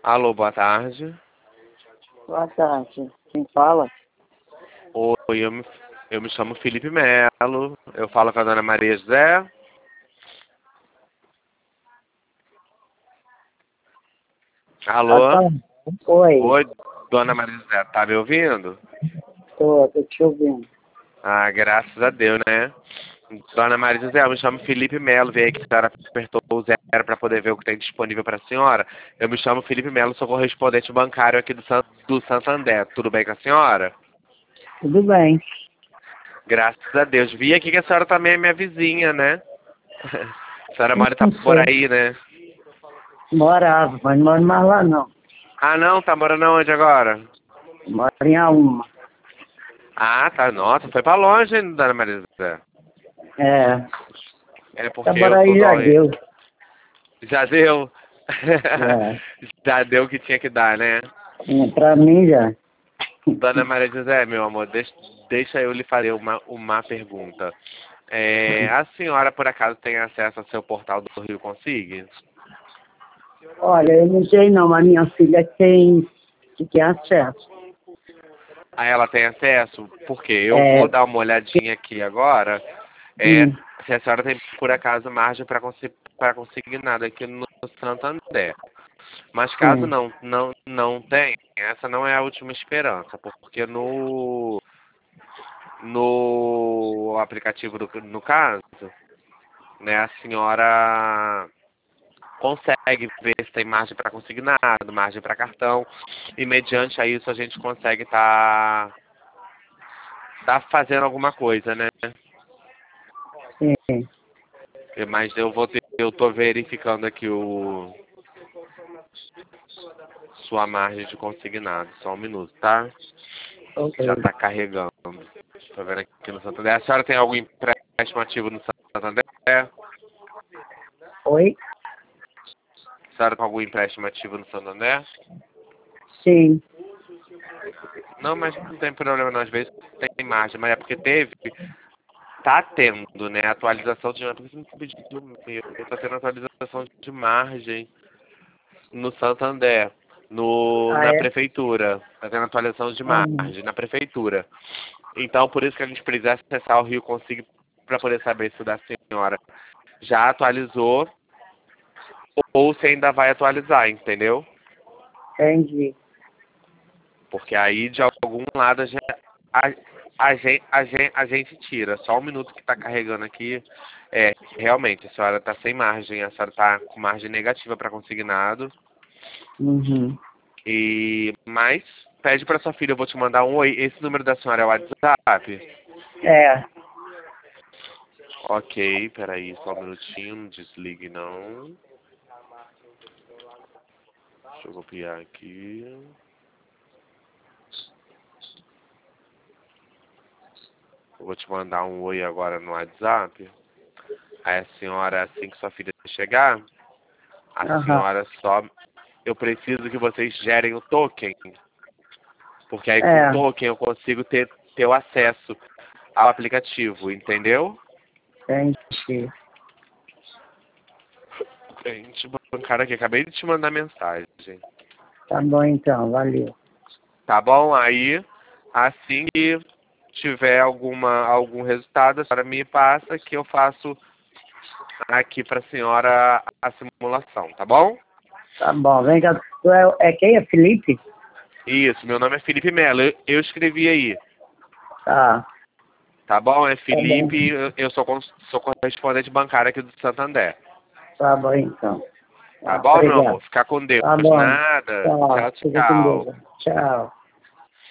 Alô, boa tarde. Boa tarde. Quem fala? Oi, eu me chamo Felipe Melo. Eu falo com a dona Maria José. Ah, tá. Alô? Oi, Oi, dona Maria José, tá me ouvindo? tô te ouvindo. Ah, graças a Deus, né? Dona Maria José, eu me chamo Felipe Melo. Veio aí que a senhora apertou o zero para poder ver o que tem disponível para a senhora. Eu me chamo Felipe Melo, sou correspondente bancário aqui do Santander. Tudo bem com a senhora? Tudo bem. Graças a Deus. Vi aqui que a senhora também é minha vizinha, né? A senhora mora Não por sei. aí, né? Morava, mas não moro mais lá não. Ah, não? Tá morando onde agora? Moro em Alma. Ah, tá. Nossa, foi pra longe, hein, dona Maria José? É. É porque Agora eu aí tô já doente. deu. Já deu? É. Já deu o que tinha que dar, né? Pra mim já. Dona Maria José, meu amor, deixa eu lhe fazer uma pergunta. A senhora, por acaso, tem acesso ao seu portal do Rio Consigue? Olha, eu não sei não, mas minha filha tem acesso. Ah, ela tem acesso? Porque eu vou É. dar uma olhadinha aqui agora. Hum, Se a senhora tem, por acaso, margem para conseguir nada aqui no Santander. Mas caso sim. não tenha, essa não é a última esperança, porque no aplicativo, no caso, né, a senhora consegue ver se tem margem para consignado, margem para cartão, e mediante a isso a gente consegue tá fazendo alguma coisa, né? Sim. Mas eu tô verificando aqui sua margem de consignado. Só um minuto, tá? Já Ok. tá carregando. Tô vendo aqui no Santander. A senhora tem algum empréstimo ativo no Santander? Oi? A senhora tem algum empréstimo ativo no Santander? Sim. Não, mas não tem problema não. Às vezes tem margem, mas é porque tá tendo, né, atualização de... Por que você não pediu o meu? Tá tendo atualização de margem no Santander, Ah, na é? prefeitura. Tá tendo atualização de Hum, margem na prefeitura. Então, por isso que a gente precisa acessar o Rio Consigo para poder saber se o da senhora já atualizou ou se ainda vai atualizar, entendeu? entendi. Porque aí, de algum lado, a, a gente tira. Só um minuto que está carregando aqui. Realmente, a senhora está sem margem, a senhora está com margem negativa para consignado. Uhum. Mas, pede para sua filha, eu vou te mandar um oi. Esse número da senhora é o WhatsApp? É. Ok, peraí, só um minutinho, não desligue não. Deixa eu copiar aqui. Eu vou te mandar um oi agora no WhatsApp. Aí a senhora, assim que sua filha chegar, a Aham. senhora só... Eu preciso que vocês gerem o token, porque aí com o É. token eu consigo ter o acesso ao aplicativo, entendeu? Entendi. Gente, bancário aqui, acabei de te mandar mensagem. Tá bom então, valeu. Tá bom? Aí, assim que tiver algum resultado, a senhora me passa que eu faço aqui pra senhora a simulação, tá bom? Tá bom, vem cá. Tu é quem? É Felipe? Isso, meu nome é Felipe Melo. Eu escrevi aí, Tá. tá bom? É Tá bom. Felipe, eu sou correspondente bancário aqui do Santander. Tá bom então. Tá Tá, bom, meu obrigado. amor? Fica com Deus. Tá bom. Nada. Tchau. Tchau, Fica com tchau. Deus. Tchau.